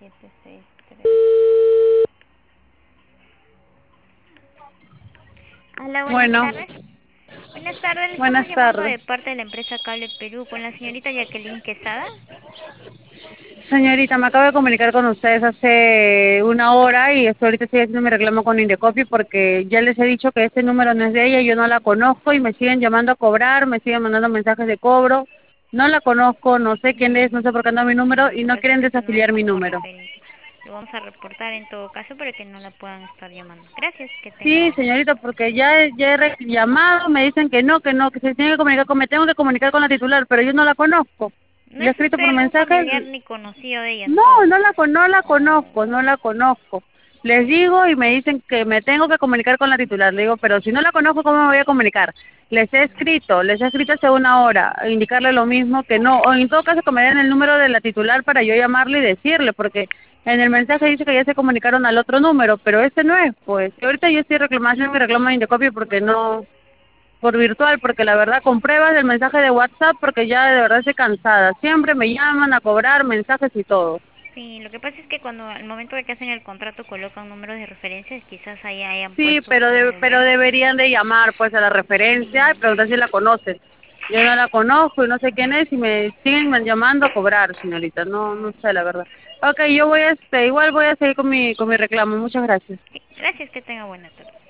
763. Hola, buenas Bueno, tardes. Buenas tardes, le estamos buenas llamando tardes. de parte de la empresa Cable Perú con la señorita Jacqueline Quesada. Señorita, me acabo de comunicar con ustedes hace una hora y estoy ahorita estoy haciendo mi reclamo con Indecopy porque ya les he dicho que este número no es de ella, yo no la conozco y me siguen llamando a cobrar, me siguen mandando mensajes de cobro. No la conozco, no sé quién es, no sé por qué anda mi número Lo y que no pasa es quieren que este no es desafiliar mi como número. referido. Lo vamos a reportar en todo caso para que no la puedan estar llamando. Gracias, que tenga Sí, buen. señorita, porque ya he llamado, me dicen que se tiene que comunicar me tengo que comunicar con la titular, pero yo no la conozco. No Le he es escrito usted por algún mensaje. familiar ni conocido de ella No, entonces. no la conozco, no Oh, la conozco. Les digo y me dicen que me tengo que comunicar con la titular. Le digo, pero si no la conozco, ¿cómo me voy a comunicar? Les he escrito hace una hora, indicarle lo mismo que no, o en todo caso que me den el número de la titular para yo llamarle y decirle, porque en el mensaje dice que ya se comunicaron al otro número, pero ese no es, pues. Y ahorita yo estoy reclamando mi reclamo de Indecopy porque no, por virtual, porque la verdad con pruebas del mensaje de WhatsApp, porque ya de verdad estoy cansada. Siempre me llaman a cobrar mensajes y todo. sí, lo que pasa es que cuando al momento de que hacen el contrato colocan números de referencia, quizás ahí hayan Sí, puesto su pero número. deberían de llamar pues a la referencia y preguntar si la conocen. Yo no la conozco y no sé quién es y me siguen llamando a cobrar, señorita. No, no sé la verdad. Ok, yo voy igual voy a seguir con mi reclamo. Muchas gracias. Sí, gracias, que tenga buena tarde.